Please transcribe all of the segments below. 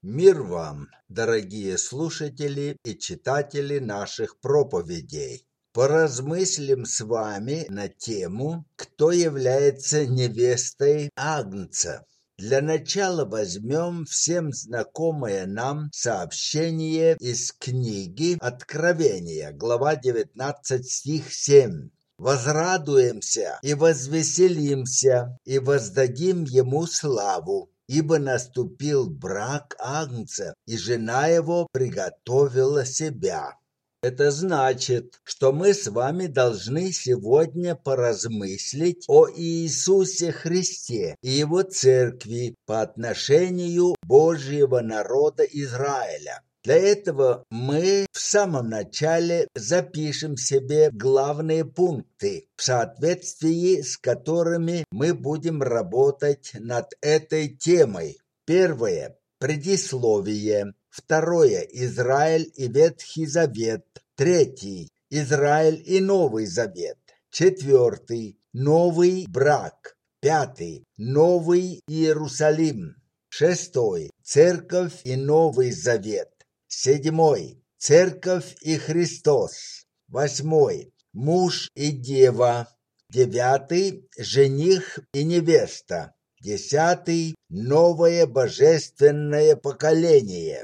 Мир вам, дорогие слушатели и читатели наших проповедей. Поразмыслим с вами на тему, кто является невестой Агнца. Для начала возьмем всем знакомое нам сообщение из книги Откровения, глава 19, стих 7. «Возрадуемся и возвеселимся, и воздадим ему славу, ибо наступил брак Агнца, и жена его приготовила себя». Это значит, что мы с вами должны сегодня поразмыслить о Иисусе Христе и Его Церкви по отношению Божьего народа Израиля. Для этого мы в самом начале запишем себе главные пункты, в соответствии с которыми мы будем работать над этой темой. Первое – предисловие. Второе – Израиль и Ветхий Завет. Третий – Израиль и Новый Завет. Четвертый – Новый брак. Пятый – Новый Иерусалим. Шестой – Церковь и Новый Завет. Седьмой – Церковь и Христос. Восьмой – Муж и дева. Девятый – Жених и невеста. Десятый – Новое божественное поколение.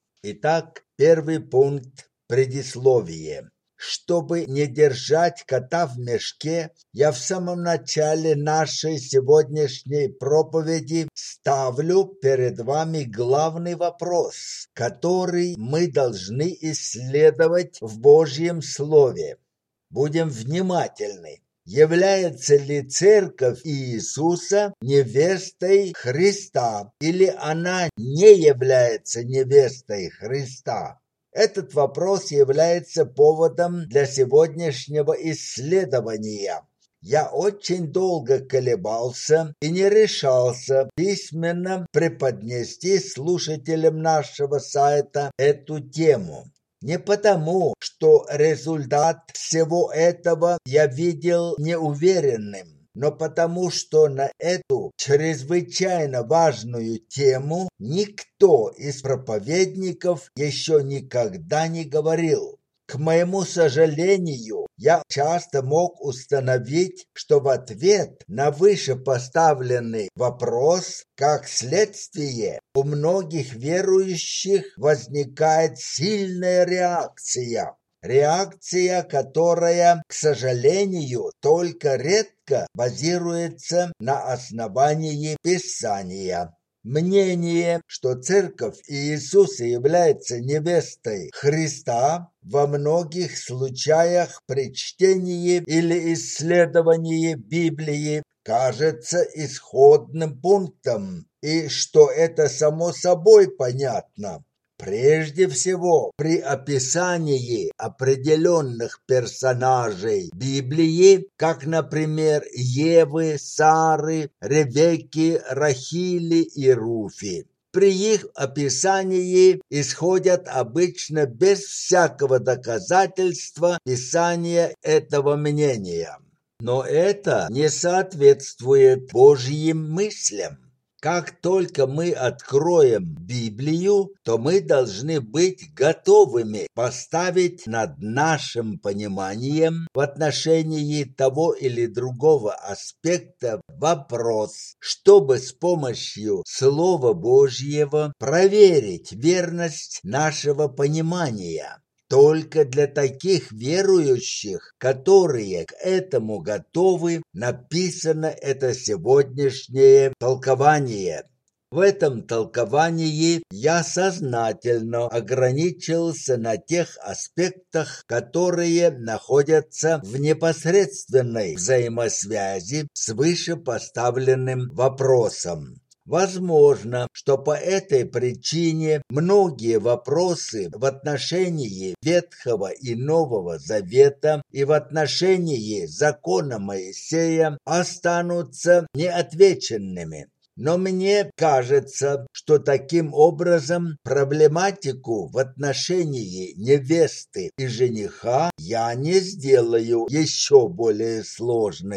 Итак, первый пункт – предисловие. Чтобы не держать кота в мешке, я в самом начале нашей сегодняшней проповеди ставлю перед вами главный вопрос, который мы должны исследовать в Божьем Слове. Будем внимательны. Является ли Церковь Иисуса невестой Христа, или она не является невестой Христа? Этот вопрос является поводом для сегодняшнего исследования. Я очень долго колебался и не решался письменно преподнести слушателям нашего сайта эту тему. Не потому, что результат всего этого я видел неуверенным, но потому, что на эту чрезвычайно важную тему никто из проповедников еще никогда не говорил. К моему сожалению, я часто мог установить, что в ответ на вышепоставленный вопрос, как следствие, у многих верующих возникает сильная реакция. Реакция, которая, к сожалению, только редко базируется на основании Писания. Мнение, что Церковь Иисуса является невестой Христа, во многих случаях при чтении или исследовании Библии кажется исходным пунктом, и что это само собой понятно. Прежде всего, при описании определенных персонажей Библии, как, например, Евы, Сары, Ревекки, Рахили и Руфи. При их описании исходят обычно без всякого доказательства Писания этого мнения. Но это не соответствует Божьим мыслям. Как только мы откроем Библию, то мы должны быть готовыми поставить над нашим пониманием в отношении того или другого аспекта вопрос, чтобы с помощью Слова Божьего проверить верность нашего понимания. Только для таких верующих, которые к этому готовы, написано это сегодняшнее толкование. В этом толковании я сознательно ограничился на тех аспектах, которые находятся в непосредственной взаимосвязи с вышепоставленным вопросом. Возможно, что по этой причине многие вопросы в отношении Ветхого и Нового Завета и в отношении закона Моисея останутся неотвеченными. Но мне кажется, что таким образом проблематику в отношении невесты и жениха я не сделаю еще более сложной.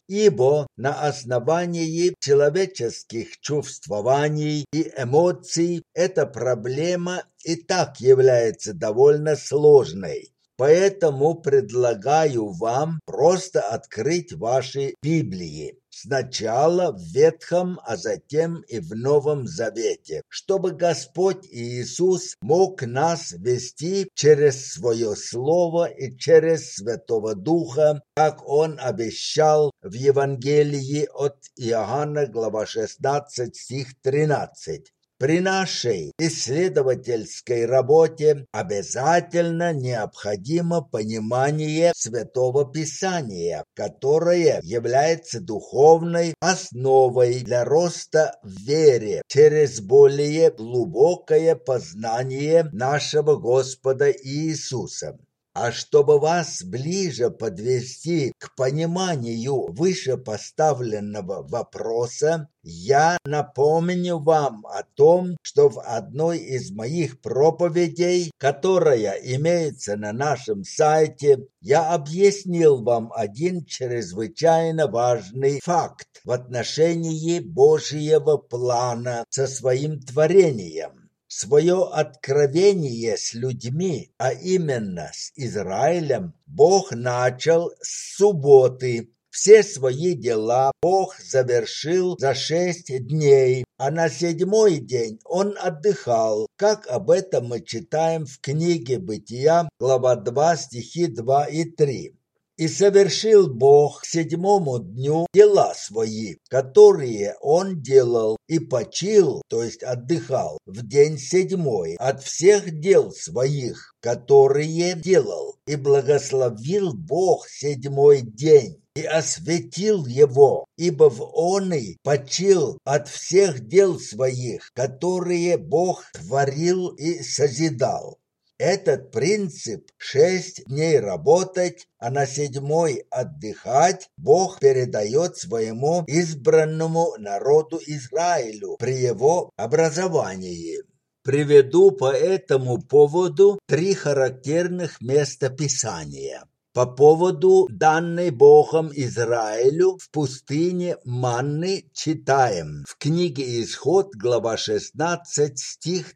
ибо на основании человеческих чувствований и эмоций эта проблема и так является довольно сложной. Поэтому предлагаю вам просто открыть ваши Библии. Сначала в Ветхом, а затем и в Новом Завете, чтобы Господь Иисус мог нас вести через Свое Слово и через Святого Духа, как Он обещал в Евангелии от Иоанна, глава 16, стих 13. При нашей исследовательской работе обязательно необходимо понимание Святого Писания, которое является духовной основой для роста в вере через более глубокое познание нашего Господа Иисуса. А чтобы вас ближе подвести к пониманию вышепоставленного вопроса, я напомню вам о том, что в одной из моих проповедей, которая имеется на нашем сайте, я объяснил вам один чрезвычайно важный факт в отношении Божьего плана со своим творением. Свое откровение с людьми, а именно с Израилем, Бог начал с субботы. Все свои дела Бог завершил за 6 дней, а на 7-й день Он отдыхал, как об этом мы читаем в книге Бытия, глава 2, стихи 2 и 3. «И совершил Бог к 7-му дню дела свои, которые Он делал, и почил, то есть отдыхал, в день 7-й от всех дел своих, которые делал. И благословил Бог 7-й день, и осветил его, ибо в оный почил от всех дел своих, которые Бог творил и созидал». Этот принцип 6 дней работать, а на 7-й отдыхать Бог передает своему избранному народу Израилю при его образовании. Приведу по этому поводу 3 характерных местописания. По поводу данной Богом Израилю в пустыне манны читаем в книге Исход, глава 16, стих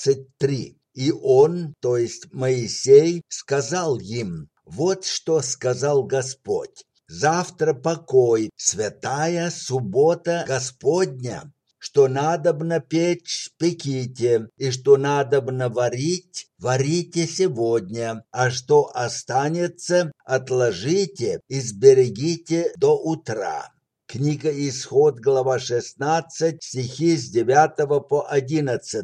23. «И он, то есть Моисей, сказал им: вот что сказал Господь: завтра покой, святая суббота Господня, что надобно печь, пеките, и что надобно варить, варите сегодня, а что останется, отложите и сберегите до утра». Книга Исход, глава 16, стихи с 9 по 11.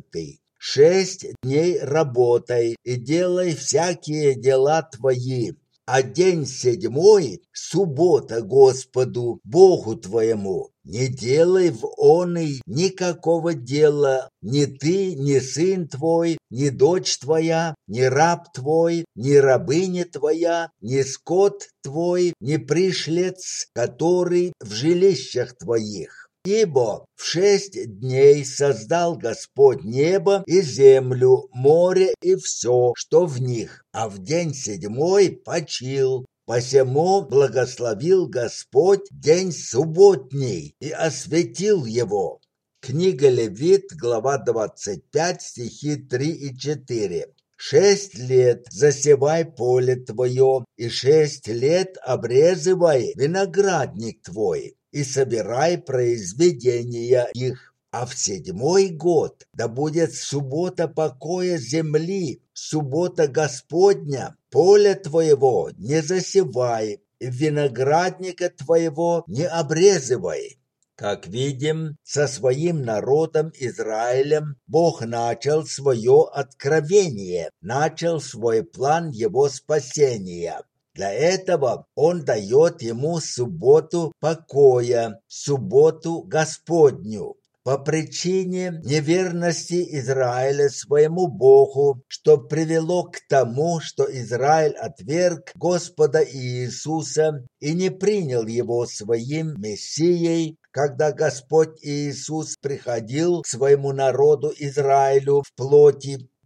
6 дней работай и делай всякие дела твои, а день 7-й – суббота Господу, Богу твоему. Не делай в оный никакого дела, ни ты, ни сын твой, ни дочь твоя, ни раб твой, ни рабыня твоя, ни скот твой, ни пришлец, который в жилищах твоих. Ибо в 6 дней создал Господь небо и землю, море и все, что в них, а в день 7-й почил. Посему благословил Господь день субботний и осветил его. Книга Левит, глава 25, стихи 3 и 4. 6 лет засевай поле твое, и 6 лет обрезывай виноградник твой, и собирай произведения их. А в 7-й год да будет суббота покоя земли, суббота Господня. Поле твоего не засевай, и виноградника твоего не обрезывай. Как видим, со своим народом Израилем Бог начал свое откровение, начал свой план его спасения. Для этого Он дает ему субботу покоя, субботу Господню. По причине неверности Израиля своему Богу, что привело к тому, что Израиль отверг Господа Иисуса и не принял Его своим Мессией, когда Господь Иисус приходил к своему народу Израилю в плоти,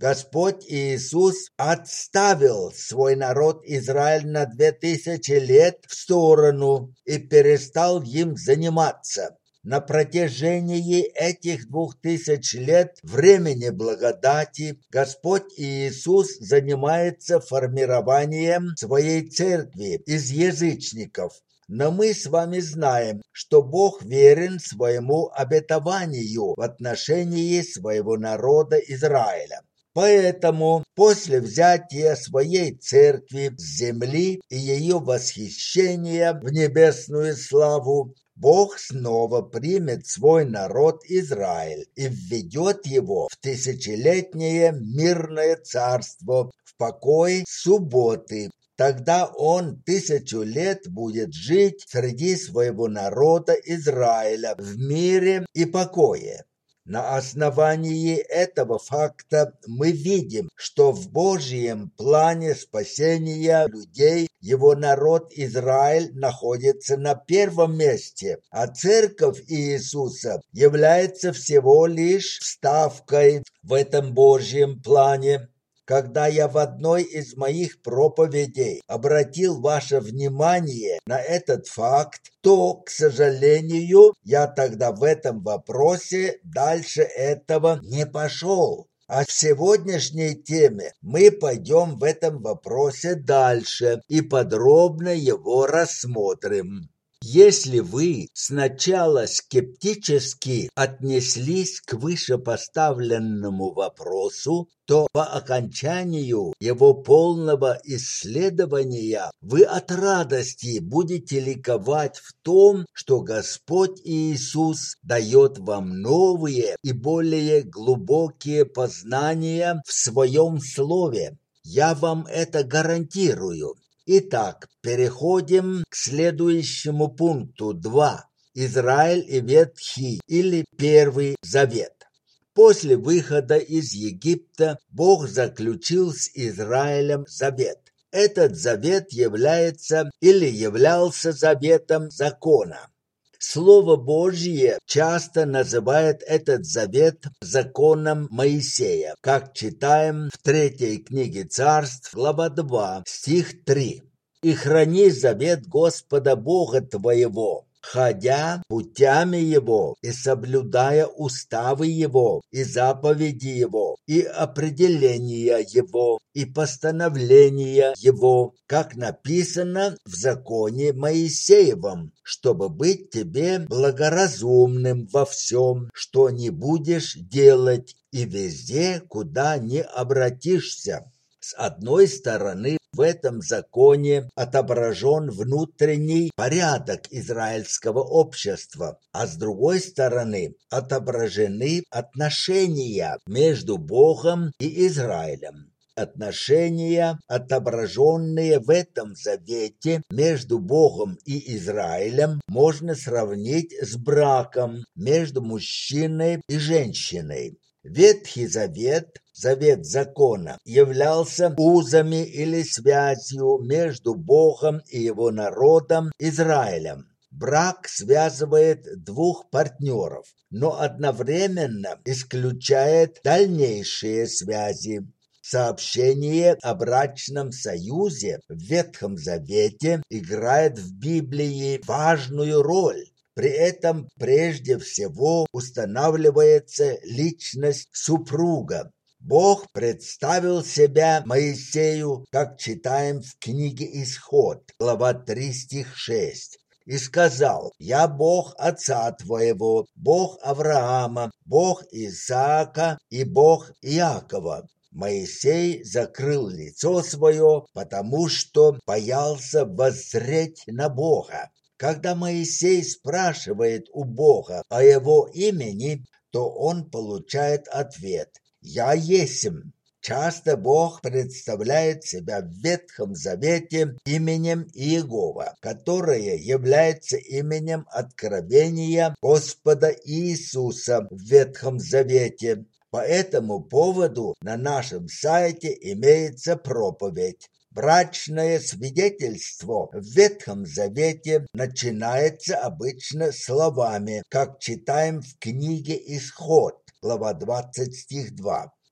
Господь Иисус отставил свой народ Израиль на 2000 лет в сторону и перестал им заниматься. На протяжении этих 2000 лет времени благодати Господь Иисус занимается формированием своей церкви из язычников. Но мы с вами знаем, что Бог верен своему обетованию в отношении своего народа Израиля. Поэтому после взятия своей церкви с земли и ее восхищения в небесную славу, Бог снова примет свой народ Израиль и введет его в тысячелетнее мирное царство в покое субботы. Тогда он 1000 лет будет жить среди своего народа Израиля в мире и покое. На основании этого факта мы видим, что в Божьем плане спасения людей его народ Израиль находится на первом месте, а церковь Иисуса является всего лишь вставкой в этом Божьем плане. Когда я в одной из моих проповедей обратил ваше внимание на этот факт, то, к сожалению, я тогда в этом вопросе дальше этого не пошел. А в сегодняшней теме мы пойдем в этом вопросе дальше и подробно его рассмотрим. Если вы сначала скептически отнеслись к вышепоставленному вопросу, то по окончанию его полного исследования вы от радости будете ликовать в том, что Господь Иисус дает вам новые и более глубокие познания в Своем Слове. Я вам это гарантирую. Итак, переходим к следующему пункту 2. Израиль и Ветхий или Первый Завет. После выхода из Египта Бог заключил с Израилем завет. Этот завет является или являлся заветом закона. Слово Божье часто называет этот завет законом Моисея, как читаем в 3 книге Царств, глава 2, стих 3. «И храни завет Господа Бога твоего, ходя путями Его и соблюдая уставы Его и заповеди Его и определения Его и постановления Его, как написано в законе Моисеевом, чтобы быть тебе благоразумным во всем, что не будешь делать, и везде, куда не обратишься». С одной стороны, в этом законе отображен внутренний порядок израильского общества, а с другой стороны отображены отношения между Богом и Израилем. Отношения, отображенные в этом завете между Богом и Израилем, можно сравнить с браком между мужчиной и женщиной. Ветхий Завет, завет закона, являлся узами или связью между Богом и его народом Израилем. Брак связывает двух партнеров, но одновременно исключает дальнейшие связи. Сообщение о брачном союзе в Ветхом Завете играет в Библии важную роль. При этом прежде всего устанавливается личность супруга. Бог представил себя Моисею, как читаем в книге Исход, глава 3, стих 6. «И сказал: Я Бог отца твоего, Бог Авраама, Бог Исаака и Бог Иакова». Моисей закрыл лицо свое, потому что боялся воззреть на Бога. Когда Моисей спрашивает у Бога о его имени, то он получает ответ: «Я есмь». Часто Бог представляет себя в Ветхом Завете именем Иегова, которое является именем откровения Господа Иисуса в Ветхом Завете. По этому поводу на нашем сайте имеется проповедь. Брачное свидетельство в Ветхом Завете начинается обычно словами, как читаем в книге Исход, глава 20, стих 2.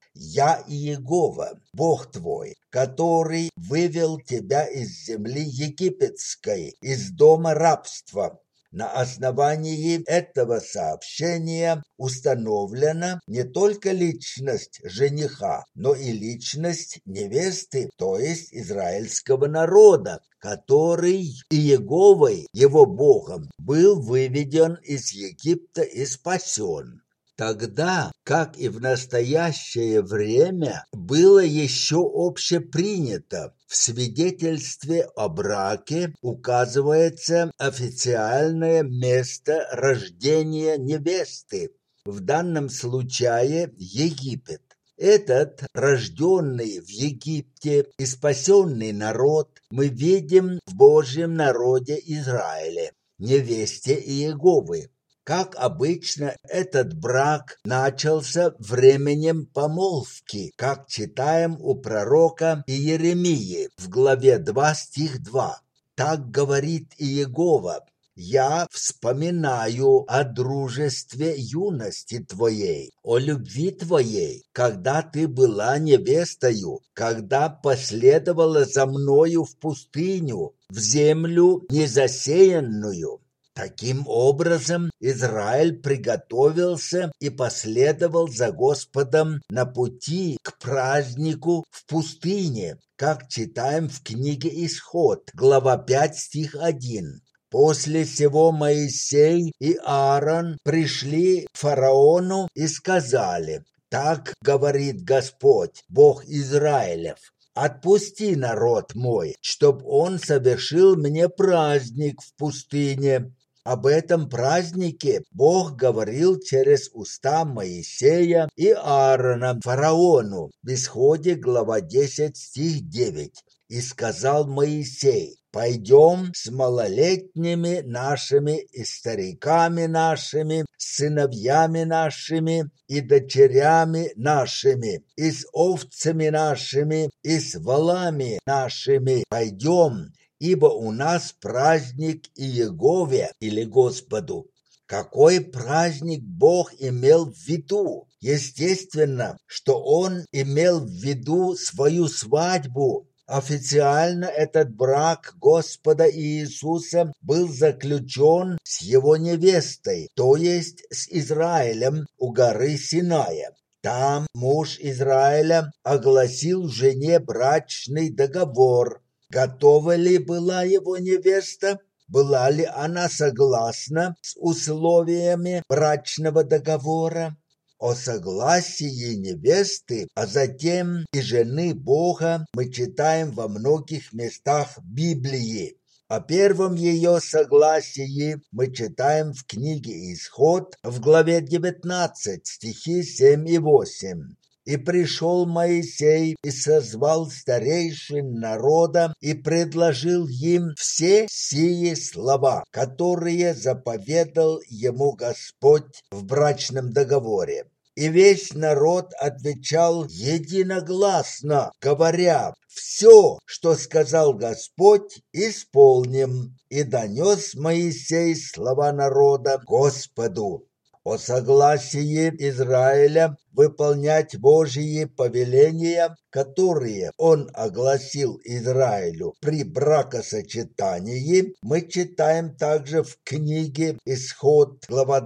«Я Иегова, Бог твой, который вывел тебя из земли египетской, из дома рабства». На основании этого сообщения установлена не только личность жениха, но и личность невесты, то есть израильского народа, который Иеговой, его Богом, был выведен из Египта и спасен. Тогда, как и в настоящее время, было еще общепринято, в свидетельстве о браке указывается официальное место рождения невесты, в данном случае Египет. Этот рожденный в Египте и спасенный народ мы видим в Божьем народе Израиле, невесте Иеговы. Как обычно, этот брак начался временем помолвки, как читаем у пророка Иеремии в главе 2, стих 2. Так говорит Иегова: «Я вспоминаю о дружестве юности твоей, о любви твоей, когда ты была невестою, когда последовала за мною в пустыню, в землю незасеянную». Таким образом, Израиль приготовился и последовал за Господом на пути к празднику в пустыне, как читаем в книге Исход, глава 5, стих 1. После сего Моисей и Аарон пришли к фараону и сказали: «Так говорит Господь, Бог Израилев: отпусти народ мой, чтоб он совершил мне праздник в пустыне». Об этом празднике Бог говорил через уста Моисея и Аарона фараону в Исходе, глава 10, стих 9. «И сказал Моисей: пойдем с малолетними нашими и стариками нашими, с сыновьями нашими и дочерями нашими, и с овцами нашими, и с волами нашими пойдем, ибо у нас праздник Иегове» или Господу. Какой праздник Бог имел в виду? Естественно, что Он имел в виду свою свадьбу. Официально этот брак Господа Иисуса был заключен с его невестой, то есть с Израилем у горы Синая. Там муж Израиля огласил жене брачный договор. Готова ли была его невеста? Была ли она согласна с условиями брачного договора? О согласии невесты, а затем и жены Бога мы читаем во многих местах Библии. О первом ее согласии мы читаем в книге Исход в главе 19, стихи 7 и 8. «И пришел Моисей и созвал старейшин народа и предложил им все сии слова, которые заповедал ему Господь в брачном договоре. И весь народ отвечал единогласно, говоря: все, что сказал Господь, исполним. И донес Моисей слова народа Господу». О согласии Израиля выполнять Божьи повеления, которые Он огласил Израилю при бракосочетании, мы читаем также в книге Исход, глава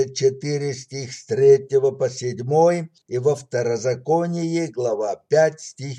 24, стих с 3 по 7, и во Второзаконии, глава 5, стих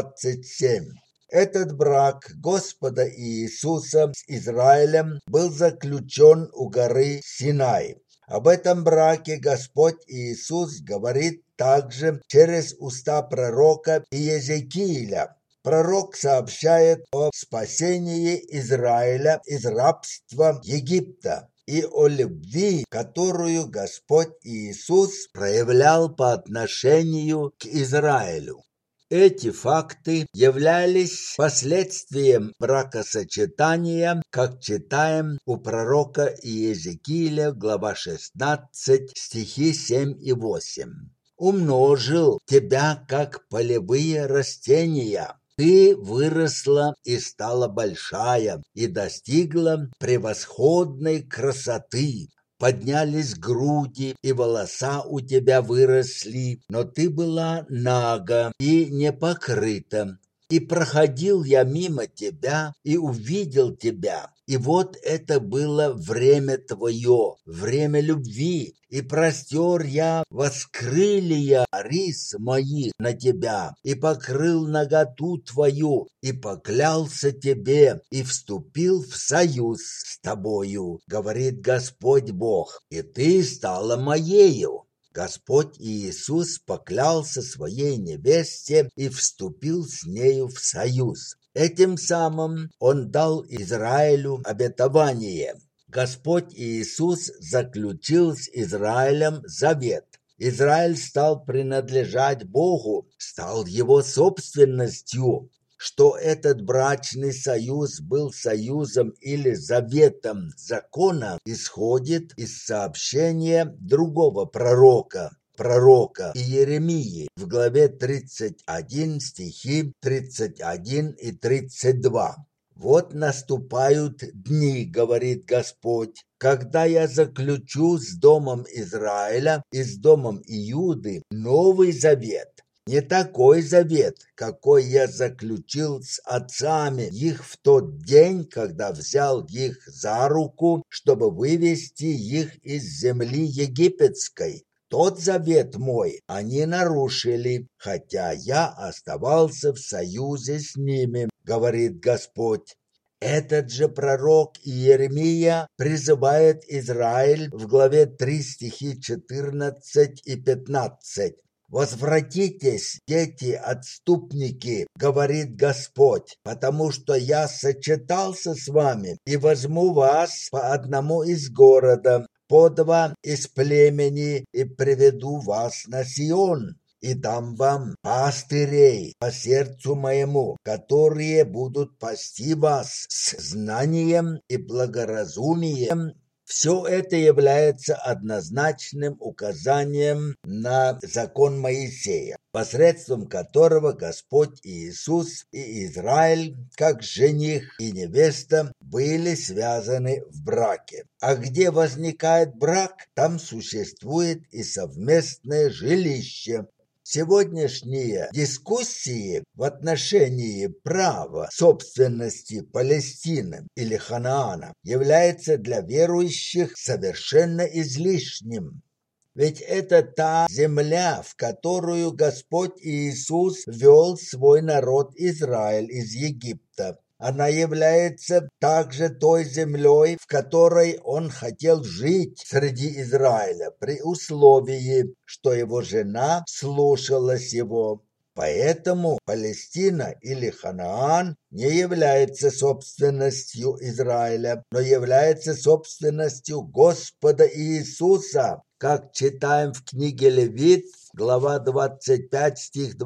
27. Этот брак Господа Иисуса с Израилем был заключен у горы Синай. Об этом браке Господь Иисус говорит также через уста пророка Иезекииля. Пророк сообщает о спасении Израиля из рабства Египта и о любви, которую Господь Иисус проявлял по отношению к Израилю. Эти факты являлись последствием бракосочетания, как читаем у пророка Иезекииля, глава 16, стихи 7 и 8. «Умножил тебя, как полевые растения. Ты выросла и стала большая, и достигла превосходной красоты. поднялись груди, и волоса у тебя выросли, но ты была нага и не покрыта. И проходил я мимо тебя, и увидел тебя. И вот это было время твое, время любви. И простер я воскрылья рис моих на тебя, и покрыл наготу твою, и поклялся тебе, и вступил в союз с тобою, говорит Господь Бог, и ты стала моею. Господь Иисус поклялся своей невесте и вступил с нею в союз. Этим самым Он дал Израилю обетование. Господь Иисус заключил с Израилем завет. Израиль стал принадлежать Богу, стал его собственностью. Что этот брачный союз был союзом или заветом закона, исходит из сообщения другого пророка Иеремии в главе 31 стихи 31 и 32. «Вот наступают дни, говорит Господь, когда я заключу с домом Израиля и с домом Иуды новый завет. Не такой завет, какой я заключил с отцами их в тот день, когда взял их за руку, чтобы вывести их из земли египетской. Тот завет мой они нарушили, хотя я оставался в союзе с ними, говорит Господь». Этот же пророк Иеремия призывает Израиль в главе 3 стихи 14 и 15. «Возвратитесь, дети-отступники, говорит Господь, потому что я сочетался с вами и возьму вас по одному из города, по два из племени и приведу вас на Сион. И дам вам пастырей по сердцу моему, которые будут пасти вас с знанием и благоразумием». Все это является однозначным указанием на закон Моисея, посредством которого Господь Иисус и Израиль, как жених и невеста, были связаны в браке. А где возникает брак, там существует и совместное жилище. Сегодняшние дискуссии в отношении права собственности Палестины или Ханаана являются для верующих совершенно излишним. Ведь это та земля, в которую Господь Иисус вел свой народ Израиль из Египта. Она является также той землей, в которой он хотел жить среди Израиля, при условии, что его жена слушалась его. Поэтому Палестина или Ханаан не является собственностью Израиля, но является собственностью Господа Иисуса, как читаем в книге Левит, глава 25, стих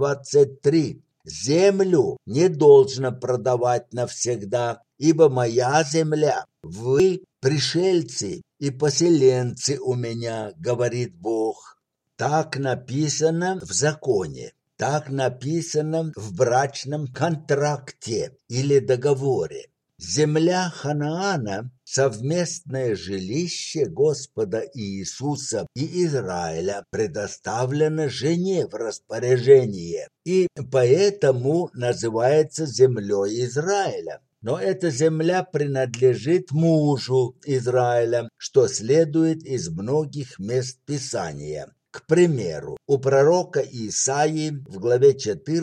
23. «Землю не должно продавать навсегда, ибо моя земля, вы пришельцы и поселенцы у меня, говорит Бог». Так написано в законе, так написано в брачном контракте или договоре. Земля Ханаана – совместное жилище Господа Иисуса и Израиля предоставлено жене в распоряжение и поэтому называется землей Израиля. Но эта земля принадлежит мужу Израиля, что следует из многих мест Писания. К примеру, у пророка Исаии в главе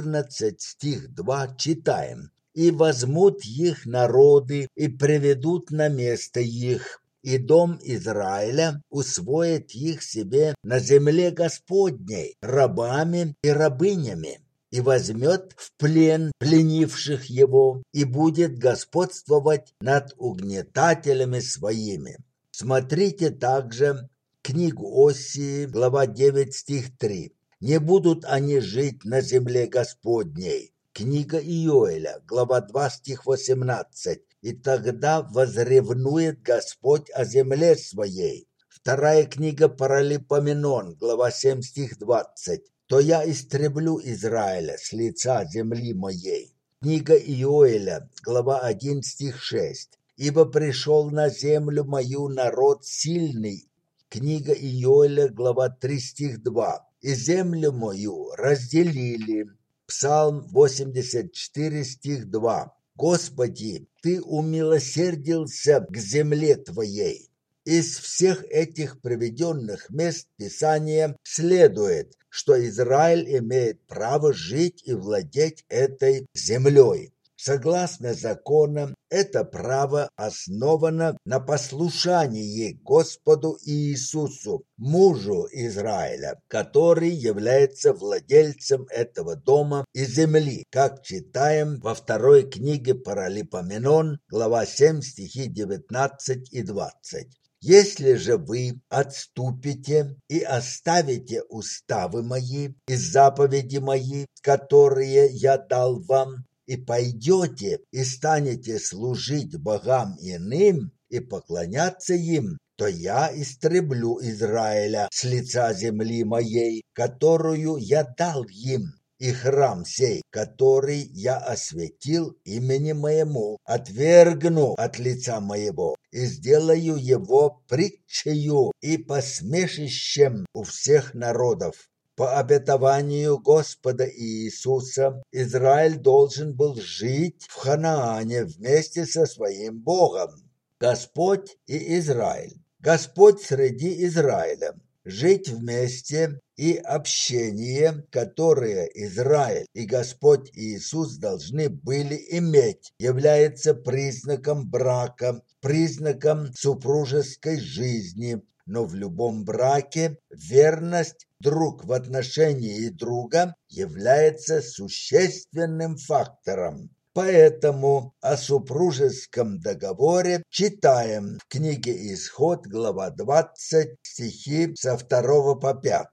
14 стих 2 читаем: «И возьмут их народы, и приведут на место их, и дом Израиля усвоит их себе на земле Господней, рабами и рабынями, и возьмет в плен пленивших его, и будет господствовать над угнетателями своими». Смотрите также книгу Осии, глава 9, стих 3. «Не будут они жить на земле Господней». Книга Иоэля, глава 2, стих 18. «И тогда возревнует Господь о земле своей». Вторая книга Паралипоменон, глава 7, стих 20. «То я истреблю Израиля с лица земли моей». Книга Иоэля, глава 1, стих 6. «Ибо пришел на землю мою народ сильный книга Иоэля, глава 3, стих 2. «И землю мою разделили». Псалм 84, стих 2. «Господи, Ты умилосердился к земле Твоей». Из всех этих приведенных мест Писания следует, что Израиль имеет право жить и владеть этой землей. Согласно законам, это право основано на послушании Господу Иисусу, мужу Израиля, который является владельцем этого дома и земли, как читаем во второй книге Паралипоменон, глава 7, стихи 19 и 20. «Если же вы отступите и оставите уставы мои и заповеди мои, которые я дал вам, и пойдете и станете служить богам иным и поклоняться им, то я истреблю Израиля с лица земли моей, которую я дал им, и храм сей, который я осветил имени моему, отвергну от лица моего и сделаю его притчею и посмешищем у всех народов». По обетованию Господа Иисуса Израиль должен был жить в Ханаане вместе со своим Богом. Господь и Израиль. Господь среди Израиля. Жить вместе и общение, которое Израиль и Господь Иисус должны были иметь, является признаком брака, признаком супружеской жизни. Но в любом браке верность друг в отношении друга является существенным фактором. Поэтому о супружеском договоре читаем в книге Исход, глава 20, стихи со 2 по 5.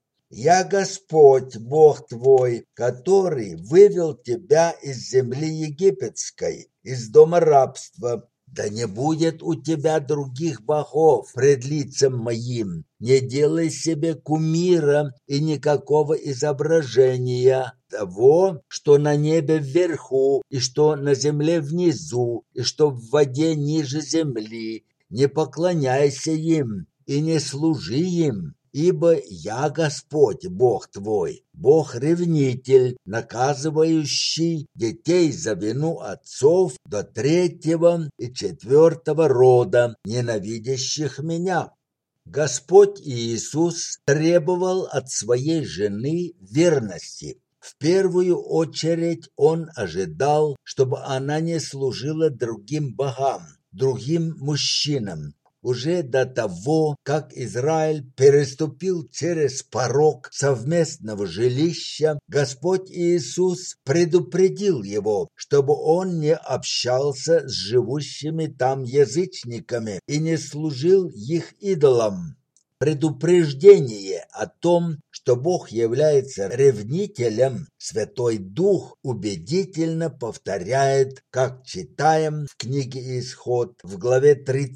«Я Господь, Бог твой, который вывел тебя из земли египетской, из дома рабства. Да не будет у тебя других богов пред лицем моим. Не делай себе кумира и никакого изображения того, что на небе вверху, и что на земле внизу, и что в воде ниже земли. Не поклоняйся им и не служи им. Ибо я Господь, Бог твой, Бог-ревнитель, наказывающий детей за вину отцов до 3-го и 4-го рода, ненавидящих меня». Господь Иисус требовал от своей жены верности. В первую очередь Он ожидал, чтобы она не служила другим богам, другим мужчинам. Уже до того, как Израиль переступил через порог совместного жилища, Господь Иисус предупредил его, чтобы он не общался с живущими там язычниками и не служил их идолам. Предупреждение о том, что Бог является ревнителем, Святой Дух убедительно повторяет, как читаем в книге Исход в главе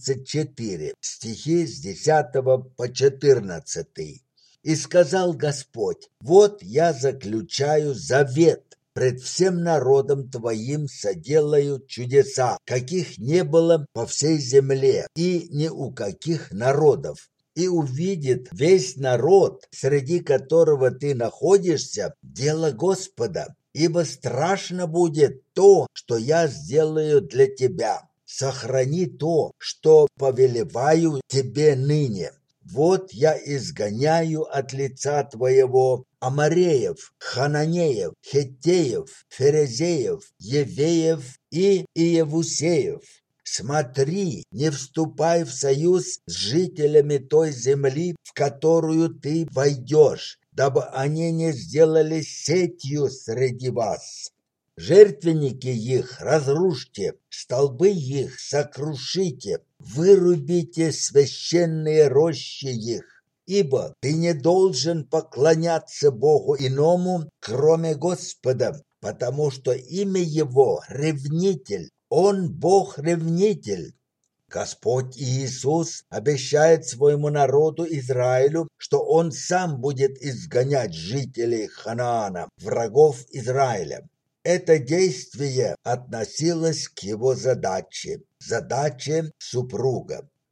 34, стихи с 10 по 14. «И сказал Господь: вот я заключаю завет, пред всем народом твоим соделаю чудеса, каких не было по всей земле и ни у каких народов. И увидит весь народ, среди которого ты находишься, дело Господа, ибо страшно будет то, что я сделаю для тебя. Сохрани то, что повелеваю тебе ныне. Вот я изгоняю от лица твоего Амореев, Хананеев, Хеттеев, Ферезеев, Евеев и Иевусеев. Смотри, не вступай в союз с жителями той земли, в которую ты войдешь, дабы они не сделали сетью среди вас. Жертвенники их разрушьте, столбы их сокрушите, вырубите священные рощи их. Ибо ты не должен поклоняться Богу иному, кроме Господа, потому что имя Его – ревнитель. Он Бог-ревнитель. Господь Иисус обещает своему народу Израилю, что Он сам будет изгонять жителей Ханаана, врагов Израиля. Это действие относилось к его задаче супруга.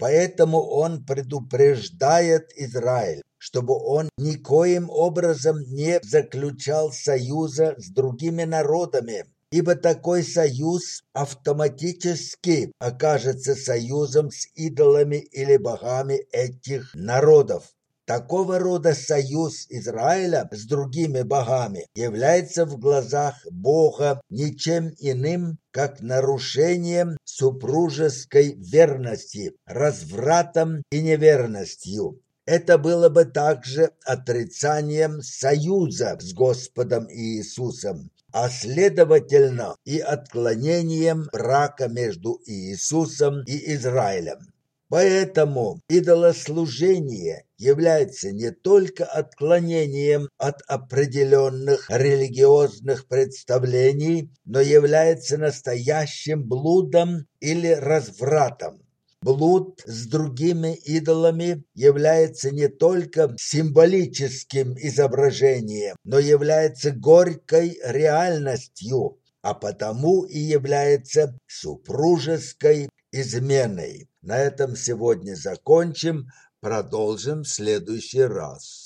Поэтому он предупреждает Израиль, чтобы он никоим образом не заключал союза с другими народами, ибо такой союз автоматически окажется союзом с идолами или богами этих народов. Такого рода союз Израиля с другими богами является в глазах Бога ничем иным, как нарушением супружеской верности, развратом и неверностью. Это было бы также отрицанием союза с Господом Иисусом, а следовательно и отклонением брака между Иисусом и Израилем. Поэтому идолослужение является не только отклонением от определенных религиозных представлений, но является настоящим блудом или развратом. Блуд с другими идолами является не только символическим изображением, но является горькой реальностью, а потому и является супружеской изменой. На этом сегодня закончим, продолжим в следующий раз.